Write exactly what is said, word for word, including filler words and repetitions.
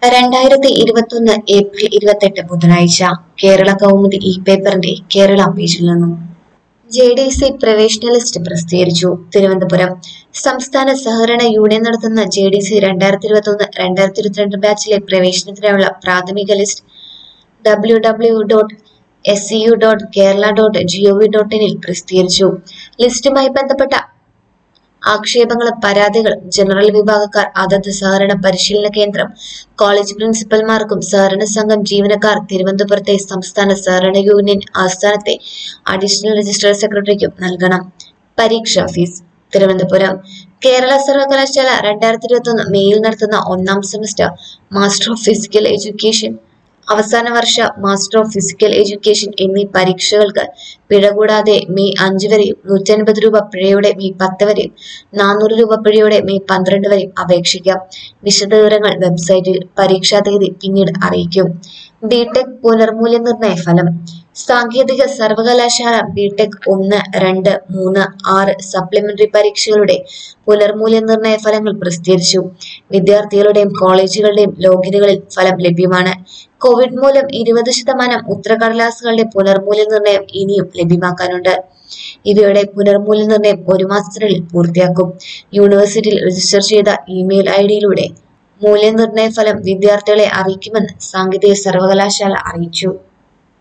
രണ്ടായിരത്തി ഇരുപത്തൊന്ന് ഏപ്രിൽ ഇരുപത്തെട്ട് ബുധനാഴ്ച കേരള കൗമുദി ഇ പേപ്പറിന്റെ കേരള പേജിൽ നിന്നും ജെ ഡി സി പ്രവേശന ലിസ്റ്റ് പ്രസിദ്ധീകരിച്ചു. തിരുവനന്തപുരം സംസ്ഥാന സഹകരണ യൂണിയൻ നടത്തുന്ന ജെ ഡി സി രണ്ടായിരത്തി ഇരുപത്തി ഒന്ന് രണ്ടായിരത്തി ഇരുപത്തിരണ്ട് ബാച്ചിലെ പ്രവേശനത്തിനായുള്ള പ്രാഥമിക list W W dot S C U dot Kerala dot G O V dot ഇനിൽ പ്രസിദ്ധീകരിച്ചു. ലിസ്റ്റുമായി ബന്ധപ്പെട്ട ആക്ഷേപങ്ങളും പരാതികളും ജനറൽ വിഭാഗക്കാർ അതത് സഹകരണ പരിശീലന കേന്ദ്രം, കോളേജ് പ്രിൻസിപ്പൽമാർക്കും സഹകരണ സംഘം ജീവനക്കാർ, തിരുവനന്തപുരത്തെ സംസ്ഥാന സഹകരണ യൂണിയൻ ആസ്ഥാനത്തെ അഡീഷണൽ രജിസ്ട്രാർ സെക്രട്ടറിക്കും നൽകണം. പരീക്ഷാ ഫീസ്. തിരുവനന്തപുരം കേരള സർവകലാശാല രണ്ടായിരത്തി ഇരുപത്തി ഒന്ന് മെയിൽ നടത്തുന്ന ഒന്നാം semester master of physical education, അവസാന വർഷ മാസ്റ്റർ ഓഫ് ഫിസിക്കൽ എഡ്യൂക്കേഷൻ എന്നീ പരീക്ഷകൾക്ക് പിഴ കൂടാതെ മെയ് അഞ്ച് വരെയും നൂറ്റി അൻപത് രൂപ പിഴയോടെ മെയ് പത്ത് വരെയും നാനൂറ് രൂപ പിഴയോടെ മെയ് പന്ത്രണ്ട് വരെയും അപേക്ഷിക്കാം. വിശദവിവരങ്ങൾ വെബ്സൈറ്റിൽ. പരീക്ഷാ തീയതി പിന്നീട് അറിയിക്കും. ബിടെക് പുനർമൂല്യനിർണയ ഫലം. സാങ്കേതിക സർവകലാശാല ബിടെക് ഒന്ന്, രണ്ട്, മൂന്ന്, ആറ് സപ്ലിമെന്ററി പരീക്ഷകളുടെ പുനർമൂല്യനിർണയ ഫലങ്ങൾ പ്രസിദ്ധീകരിച്ചു. വിദ്യാർത്ഥികളുടെയും കോളേജുകളുടെയും ലോഗിനുകളിൽ ഫലം ലഭ്യമാണ്. കോവിഡ് മൂലം ഇരുപത് ശതമാനം ഉത്തരക്കടലാസുകളുടെ പുനർമൂല്യനിർണയം ഇനിയും ലഭ്യമാക്കാനുണ്ട്. ഇവയുടെ പുനർമൂല്യനിർണയം ഒരു മാസത്തിനുള്ളിൽ പൂർത്തിയാക്കും. യൂണിവേഴ്സിറ്റിയിൽ രജിസ്റ്റർ ചെയ്ത ഇമെയിൽ ഐ ഡിയിലൂടെ മൂല്യനിർണയ ഫലം വിദ്യാർത്ഥികളെ അറിയിക്കുമെന്ന് സാങ്കേതിക സർവകലാശാല അറിയിച്ചു.